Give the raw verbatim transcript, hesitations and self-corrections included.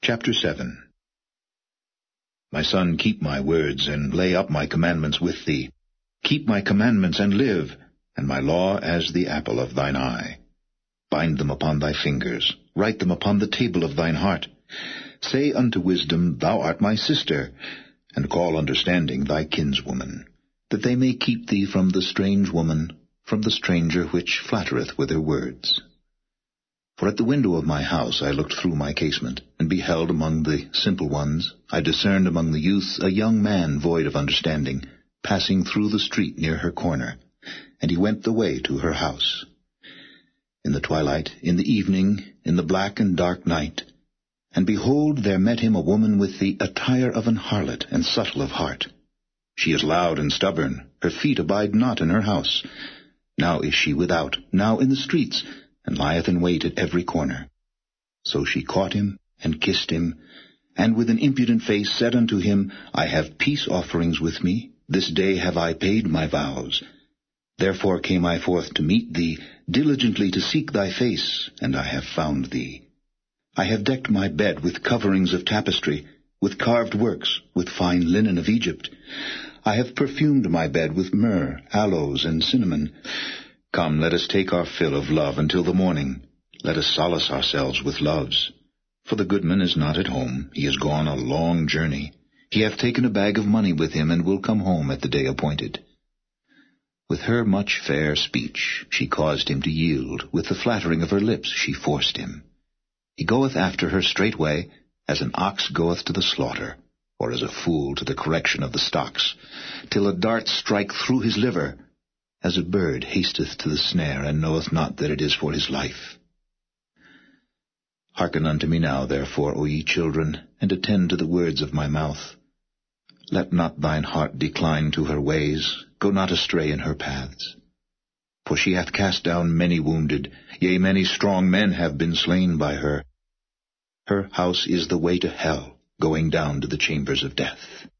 Chapter seven. My son, keep my words, and lay up my commandments with thee. Keep my commandments, and live, and my law as the apple of thine eye. Bind them upon thy fingers, write them upon the table of thine heart. Say unto wisdom, Thou art my sister, and call understanding thy kinswoman, that they may keep thee from the strange woman, from the stranger which flattereth with her words. For at the window of my house I looked through my casement, and beheld among the simple ones, I discerned among the youths a young man void of understanding, passing through the street near her corner, and he went the way to her house. In the twilight, in the evening, in the black and dark night, and behold, there met him a woman with the attire of an harlot, and subtle of heart. She is loud and stubborn, her feet abide not in her house. Now is she without, now in the streets, and lieth in wait at every corner. So she caught him, and kissed him, and with an impudent face said unto him, I have peace offerings with me, this day have I paid my vows. Therefore came I forth to meet thee, diligently to seek thy face, and I have found thee. I have decked my bed with coverings of tapestry, with carved works, with fine linen of Egypt. I have perfumed my bed with myrrh, aloes, and cinnamon. Come, let us take our fill of love until the morning. Let us solace ourselves with loves. For the goodman is not at home, he is gone a long journey. He hath taken a bag of money with him, and will come home at the day appointed. With her much fair speech she caused him to yield, with the flattering of her lips she forced him. He goeth after her straightway, as an ox goeth to the slaughter, or as a fool to the correction of the stocks, till a dart strike through his liver, as a bird hasteth to the snare, and knoweth not that it is for his life. Hearken unto me now, therefore, O ye children, and attend to the words of my mouth. Let not thine heart decline to her ways, go not astray in her paths. For she hath cast down many wounded, yea, many strong men have been slain by her. Her house is the way to hell, going down to the chambers of death.